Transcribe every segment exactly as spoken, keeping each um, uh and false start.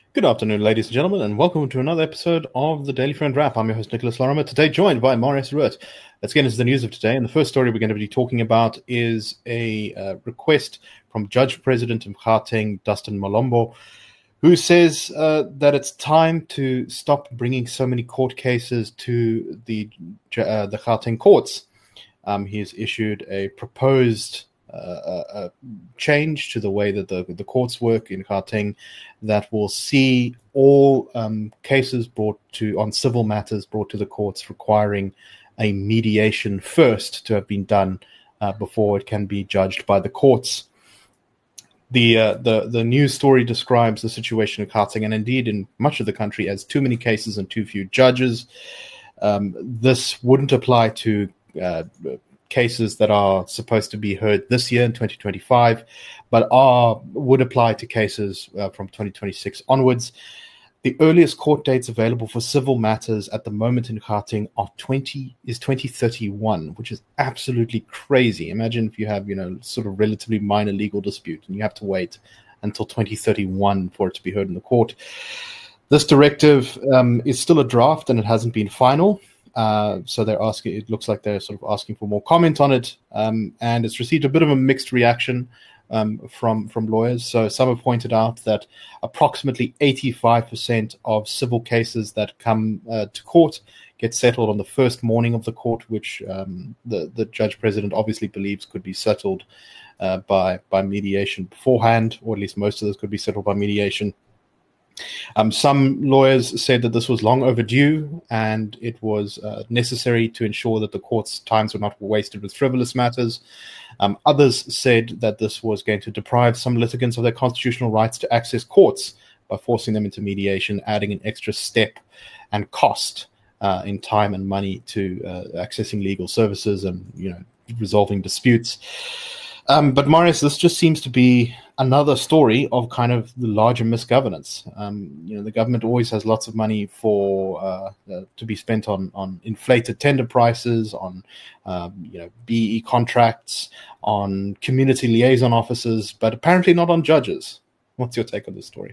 Good afternoon, ladies and gentlemen, and welcome to another episode of the Daily Friend Wrap. I'm your host, Nicholas Lorimer, today joined by Marius Ruert. Let's get into the news of today. And the first story we're going to be talking about is a uh, request from Judge President of Gauteng, Dustin Malombo, who says uh, that it's time to stop bringing so many court cases to the, uh, the Gauteng courts. Um, he has issued a proposed Uh, a change to the way that the, the courts work in Gauteng that will see all um, cases brought to on civil matters brought to the courts requiring a mediation first to have been done uh, before it can be judged by the courts. The uh, the the news story describes the situation in Gauteng and indeed in much of the country as too many cases and too few judges. Um, this wouldn't apply to uh, cases that are supposed to be heard this year in twenty twenty-five, but are would apply to cases uh, from twenty twenty-six onwards. The earliest court dates available for civil matters at the moment in Gauteng are twenty is twenty thirty-one, which is absolutely crazy. Imagine if you have, you know, sort of relatively minor legal dispute and you have to wait until twenty thirty-one for it to be heard in the court. This directive um, is still a draft and it hasn't been final. Uh, so they're asking, it looks like they're sort of asking for more comment on it. Um, and it's received a bit of a mixed reaction um, from, from lawyers. So some have pointed out that approximately eighty-five percent of civil cases that come uh, to court get settled on the first morning of the court, which um, the, the judge president obviously believes could be settled uh, by, by mediation beforehand, or at least most of those could be settled by mediation. Um, some lawyers said that this was long overdue and it was uh, necessary to ensure that the court's times were not wasted with frivolous matters. Um, others said that this was going to deprive some litigants of their constitutional rights to access courts by forcing them into mediation, adding an extra step and cost uh, in time and money to uh, accessing legal services and, you know, resolving disputes. Um, but Marius, this just seems to be another story of kind of the larger misgovernance. Um, you know, the government always has lots of money for uh, uh, to be spent on on inflated tender prices, on um, you know B E contracts, on community liaison officers, but apparently not on judges. What's your take on this story?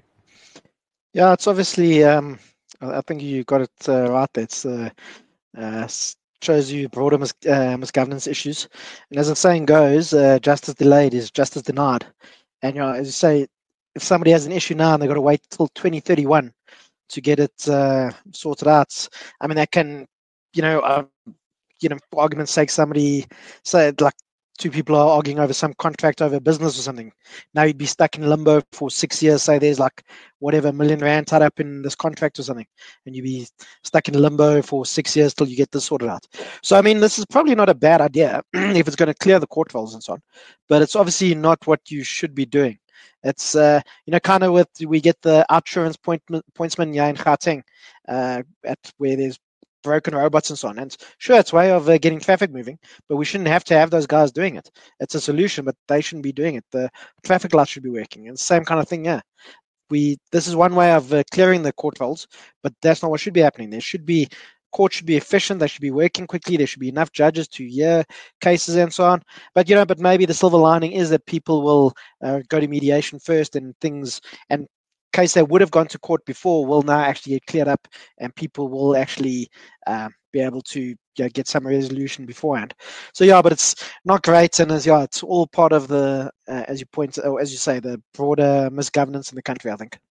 Yeah, it's obviously. Um, I think you got it uh, right there. It's uh, uh, shows you broader mis- uh, misgovernance issues. And as the saying goes, uh, justice delayed is justice denied. And, you know, as you say, if somebody has an issue now and they've got to wait till twenty thirty-one to get it uh, sorted out, I mean, that can, you know, uh, you know, for argument's sake, somebody say like two people are arguing over some contract over a business or something. Now you'd be stuck in limbo for six years. Say there's like whatever million rand tied up in this contract or something, and you'd be stuck in limbo for six years till you get this sorted out. So I mean, this is probably not a bad idea if it's going to clear the court files and so on, but it's obviously not what you should be doing. It's uh, you know, kind of with we get the outsurance point, pointsman yeah in Gauteng, uh, at where there's broken robots and so on. And sure, it's a way of uh, getting traffic moving, but we shouldn't have to have those guys doing it. It's a solution, but they shouldn't be doing it. The traffic lights should be working. And same kind of thing, yeah. We this is one way of uh, clearing the court files, but that's not what should be happening. There should be courts should be efficient. They should be working quickly. There should be enough judges to hear cases and so on. But you know, but maybe the silver lining is that people will uh, go to mediation first, and things and case they would have gone to court before will now actually get cleared up, and people will actually uh, be able to you know, get some resolution beforehand. So yeah, but it's not great, and as yeah, it's all part of the uh, as you point, or as you say, the broader misgovernance in the country, I think.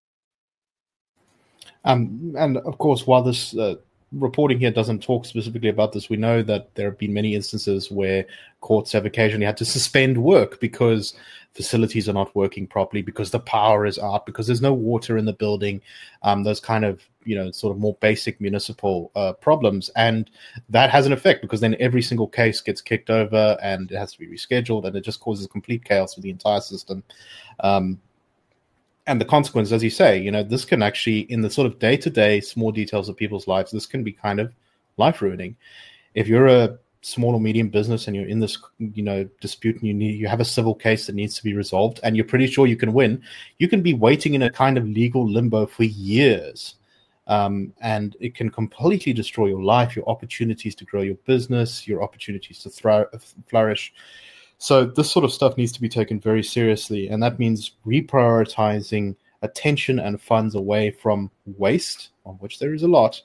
Um, and of course, while this uh, reporting here doesn't talk specifically about this, we know that there have been many instances where courts have occasionally had to suspend work because facilities are not working properly, because the power is out, because there's no water in the building, um, those kind of, you know, sort of more basic municipal uh, problems. And that has an effect because then every single case gets kicked over and it has to be rescheduled, and it just causes complete chaos for the entire system. Um, And the consequence, as you say, you know, this can actually, in the sort of day-to-day small details of people's lives, this can be kind of life-ruining. If you're a small or medium business and you're in this, you know, dispute and you need, you have a civil case that needs to be resolved and you're pretty sure you can win, you can be waiting in a kind of legal limbo for years. Um, and it can completely destroy your life, your opportunities to grow your business, your opportunities to thrive, flourish. So this sort of stuff needs to be taken very seriously, and that means reprioritizing attention and funds away from waste, of which there is a lot,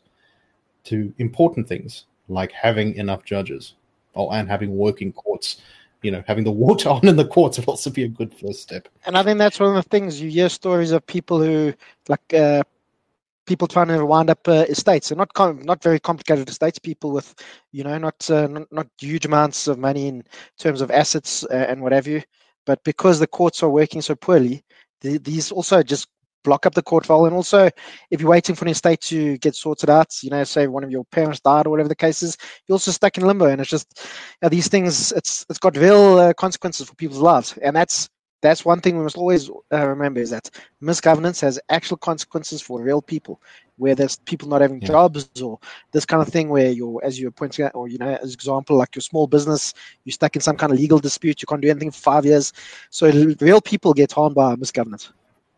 to important things like having enough judges, oh, and having working courts. You know, having the water on in the courts would also be a good first step. And I think that's one of the things. You hear stories of people who, like, uh, people trying to wind up uh, estates, so not com- not very complicated estates. People with, you know, not, uh, not not huge amounts of money in terms of assets uh, and what have you. But because the courts are working so poorly, the, these also just block up the court file. And also, if you're waiting for an estate to get sorted out, you know, say one of your parents died or whatever the case is, you're also stuck in limbo. And it's just, you know, these things, it's it's got real uh, consequences for people's lives. And that's that's one thing we must always uh, remember, is that misgovernance has actual consequences for real people, where there's people not having yeah. jobs, or this kind of thing where you're, as you're pointing out, or, you know, as example, like your small business, you're stuck in some kind of legal dispute, you can't do anything for five years. So real people get harmed by misgovernance.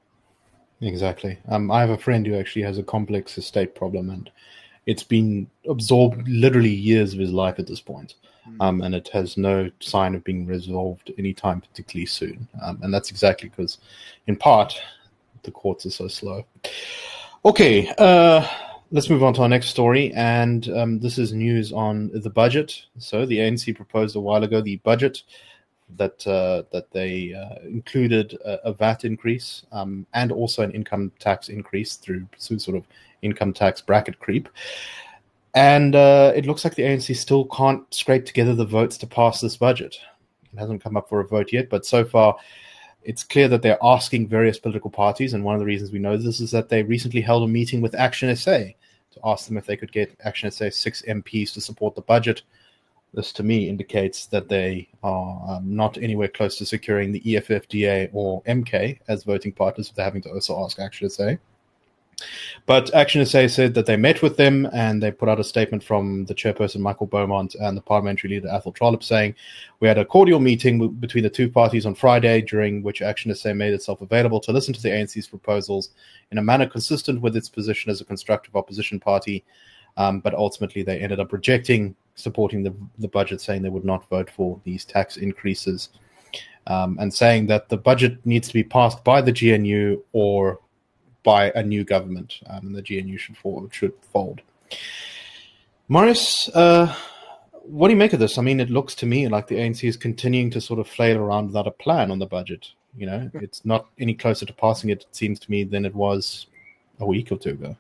Exactly. Um, I have a friend who actually has a complex estate problem, and it's been absorbed literally years of his life at this point. Mm. Um, and it has no sign of being resolved anytime particularly soon. Um, and that's exactly because, in part, the courts are so slow. Okay, uh, let's move on to our next story. And um, this is news on the budget. So the A N C proposed a while ago the budget that uh, that they uh, included a, a V A T increase um, and also an income tax increase through sort of income tax bracket creep. And uh, it looks like the A N C still can't scrape together the votes to pass this budget. It hasn't come up for a vote yet, but so far it's clear that they're asking various political parties, and one of the reasons we know this is that they recently held a meeting with Action S A to ask them if they could get Action S A six M Ps to support the budget. This, to me, indicates that they are um, not anywhere close to securing the E F F D A or M K as voting partners, if they're having to also ask Action S A. But Action S A said that they met with them, and they put out a statement from the chairperson, Michael Beaumont, and the parliamentary leader, Athol Trollip, saying, "We had a cordial meeting w- between the two parties on Friday, during which Action S A made itself available to listen to the A N C's proposals in a manner consistent with its position as a constructive opposition party. Um, but ultimately, they ended up rejecting supporting the, the budget, saying they would not vote for these tax increases, um, and saying that the budget needs to be passed by the G N U or by a new government, um, and the G N U should fold. Should fold. Marius, uh, what do you make of this? I mean, it looks to me like the A N C is continuing to sort of flail around without a plan on the budget. You know, it's not any closer to passing it, it seems to me, than it was a week or two ago.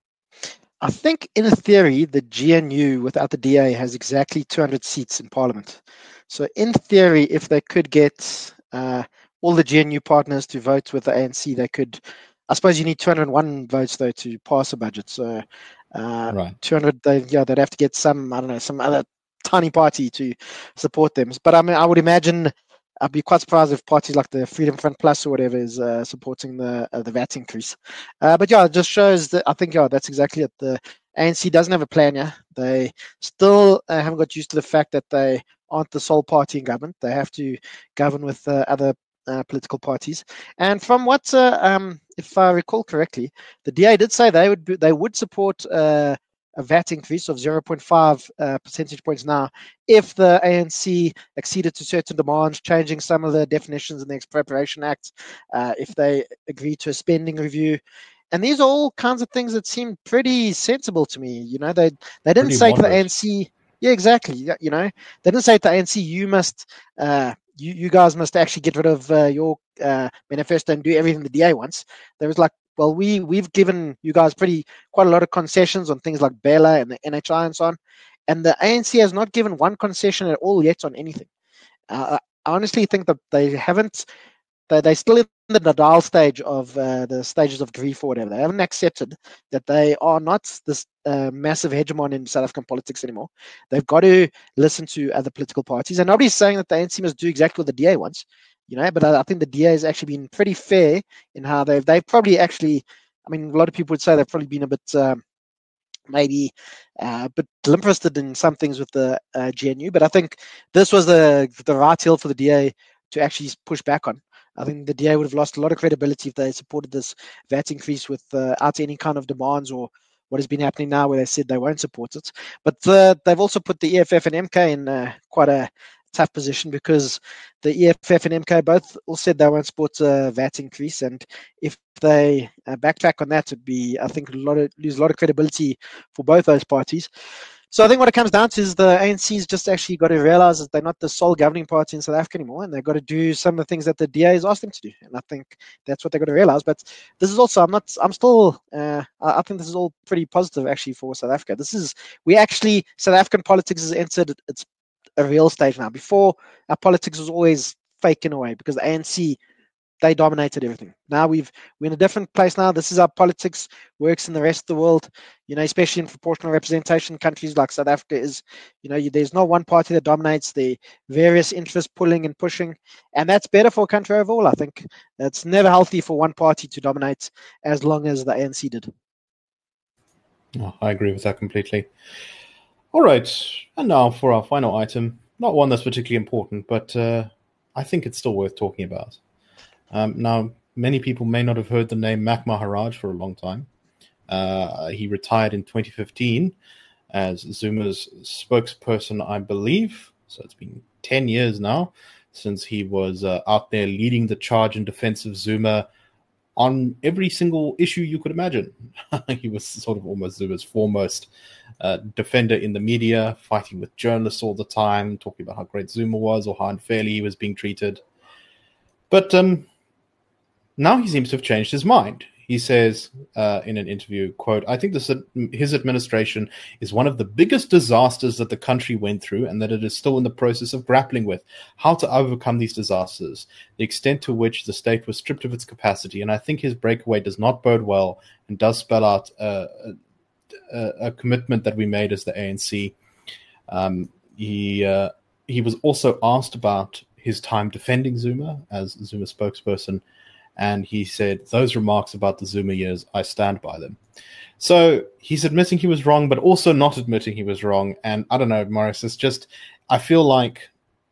I think, in theory, the G N U without the D A has exactly two hundred seats in Parliament. So, in theory, if they could get uh, all the G N U partners to vote with the A N C, they could. I suppose you need two hundred one votes though to pass a budget. So, uh, right. two hundred, they yeah, they'd have to get some, I don't know, some other tiny party to support them. But I mean, I would imagine. I'd be quite surprised if parties like the Freedom Front Plus or whatever is uh, supporting the uh, the V A T increase. Uh, but yeah, it just shows that I think yeah, that's exactly it. The A N C doesn't have a plan yet. They still uh, haven't got used to the fact that they aren't the sole party in government. They have to govern with uh, other uh, political parties. And from what, uh, um, if I recall correctly, the D A did say they would be, they would support uh, a V A T increase of zero point five uh, percentage points now if the A N C acceded to certain demands, changing some of the definitions in the Expropriation Act, uh, if they agreed to a spending review. And these are all kinds of things that seem pretty sensible to me. You know, they they didn't pretty say moderate. To the A N C, yeah, exactly. You know, they didn't say to the A N C, you must, uh, you, you guys must actually get rid of uh, your uh, manifesto and do everything the D A wants. There was like, well, we, we've given you guys pretty quite a lot of concessions on things like Bela and the N H I and so on. And the A N C has not given one concession at all yet on anything. Uh, I honestly think that they haven't, they, they're still in the Nadal stage of uh, the stages of grief or whatever. They haven't accepted that they are not this uh, massive hegemon in South African politics anymore. They've got to listen to other political parties. And nobody's saying that the A N C must do exactly what the D A wants. You know, but I, I think the D A has actually been pretty fair in how they've they've probably actually. I mean, a lot of people would say they've probably been a bit um, maybe uh, a bit interested in some things with the uh, G N U, but I think this was the the right hill for the D A to actually push back on. I think the D A would have lost a lot of credibility if they supported this V A T increase without uh, any kind of demands or what has been happening now where they said they won't support it. But uh, they've also put the E F F and M K in uh, quite a tough position because the E F F and M K both all said they won't support a V A T increase, and if they uh, backtrack on that, it'd be, I think, a lot of, lose a lot of credibility for both those parties. So I think what it comes down to is the A N C's just actually got to realize that they're not the sole governing party in South Africa anymore, and they've got to do some of the things that the D A has asked them to do. And I think that's what they've got to realize. But this is also, I'm not, I'm still, uh, I think this is all pretty positive actually for South Africa. This is, we actually, South African politics has entered its a real stage now. Before, our politics was always fake in a way because the A N C, they dominated everything. Now we've we're in a different place now. This is how politics works in the rest of the world, you know, especially in proportional representation. Countries like South Africa is, you know, you, there's no one party that dominates. The various interests pulling and pushing, and that's better for a country overall. I think it's never healthy for one party to dominate as long as the A N C did. Oh, I agree with that completely. All right, and now for our final item, not one that's particularly important, but uh, I think it's still worth talking about. Um, now, many people may not have heard the name Mac Maharaj for a long time. Uh, he retired in twenty fifteen as Zuma's spokesperson, I believe. So it's been ten years now since he was uh, out there leading the charge in defense of Zuma on every single issue you could imagine. He was sort of almost Zuma's foremost uh, defender in the media, fighting with journalists all the time, talking about how great Zuma was or how unfairly he was being treated. But um, now he seems to have changed his mind. He says uh, in an interview, quote, "I think this, his administration is one of the biggest disasters that the country went through and that it is still in the process of grappling with. How to overcome these disasters, the extent to which the state was stripped of its capacity. And I think his breakaway does not bode well and does spell out a, a, a commitment that we made as the A N C." Um, he, uh, he was also asked about his time defending Zuma as Zuma spokesperson, and he said, "Those remarks about the Zuma years, I stand by them." So he's admitting he was wrong, but also not admitting he was wrong. And I don't know, Morris, it's just, I feel like,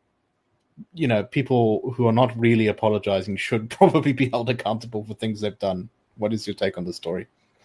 you know, people who are not really apologizing should probably be held accountable for things they've done. What is your take on the story?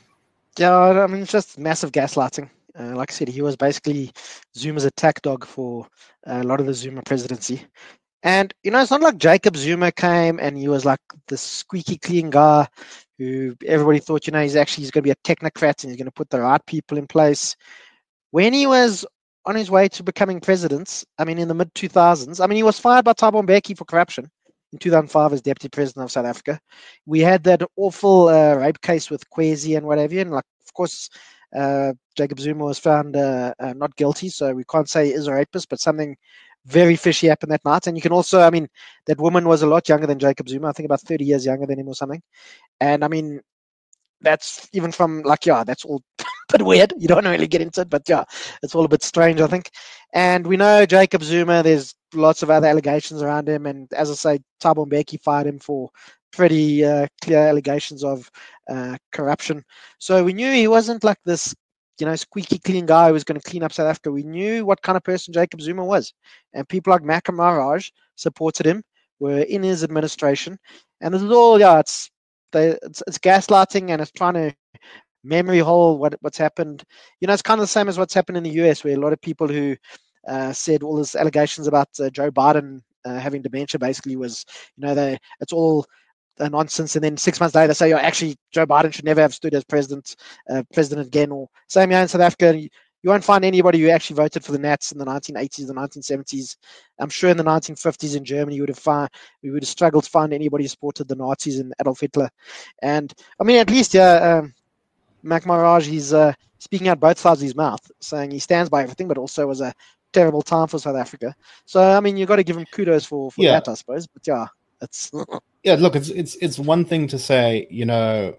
Yeah, I mean, it's just massive gaslighting. Uh, like I said, he was basically Zuma's attack dog for a lot of the Zuma presidency. And, you know, it's not like Jacob Zuma came and he was like the squeaky clean guy who everybody thought, you know, he's actually he's going to be a technocrat and he's going to put the right people in place. When he was on his way to becoming president, I mean, in the mid two thousands, I mean, he was fired by Thabo Mbeki for corruption in two thousand five as deputy president of South Africa. We had that awful uh, rape case with Kwesi and whatever. And, like, of course, uh, Jacob Zuma was found uh, uh, not guilty. So we can't say he is a rapist, but something very fishy happened that night. And you can also, I mean, that woman was a lot younger than Jacob Zuma, I think about thirty years younger than him or something. And I mean, that's even from, like, yeah, that's all a bit weird. You don't really get into it, but yeah, it's all a bit strange, I think. And we know Jacob Zuma, there's lots of other allegations around him. And as I say, Thabo Mbeki fired him for pretty uh, clear allegations of uh, corruption. So we knew he wasn't like this, you know, squeaky clean guy who was going to clean up South Africa. We knew what kind of person Jacob Zuma was. And people like Mac Maharaj supported him, were in his administration. And this is all, yeah, it's, they, it's it's gaslighting and it's trying to memory hole what what's happened. You know, it's kind of the same as what's happened in the U S, where a lot of people who uh, said all these allegations about uh, Joe Biden uh, having dementia basically was, you know, they it's all nonsense, and then six months later they say, "Oh, actually, Joe Biden should never have stood as president, uh, president again." Or same here in South Africa, you, you won't find anybody who actually voted for the Nats in the nineteen eighties, the nineteen seventies. I'm sure in the nineteen fifties in Germany, you would have found we would have struggled to find anybody who supported the Nazis and Adolf Hitler. And I mean, at least, yeah, um, Mac Maharaj, he's uh, speaking out both sides of his mouth, saying he stands by everything, but also was a terrible time for South Africa. So I mean, you've got to give him kudos for for yeah. that, I suppose. But yeah, it's. Yeah, look, it's it's it's one thing to say, you know,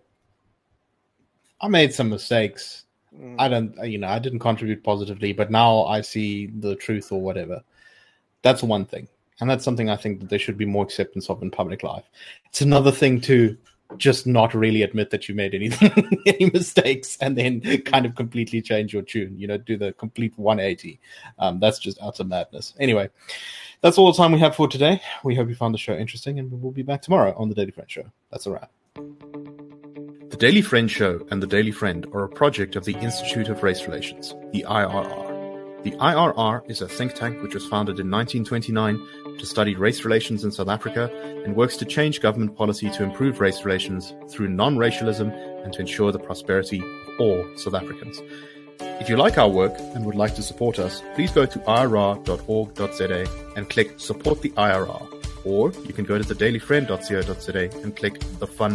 I made some mistakes. Mm. I don't, you know, I didn't contribute positively, but now I see the truth or whatever. That's one thing. And that's something I think that there should be more acceptance of in public life. It's another thing to just not really admit that you made anything, any mistakes, and then kind of completely change your tune, you know, do the complete one eighty. Um, that's just utter madness. Anyway, that's all the time we have for today. We hope you found the show interesting, and we'll be back tomorrow on The Daily Friend Show. That's a wrap. The Daily Friend Show and The Daily Friend are a project of the Institute of Race Relations, the I R R. The I R R is a think tank which was founded in nineteen twenty-nine to study race relations in South Africa and works to change government policy to improve race relations through non-racialism and to ensure the prosperity of all South Africans. If you like our work and would like to support us, please go to I R R dot org dot Z A and click Support the I R R. Or you can go to the daily friend dot co dot za and click the Fund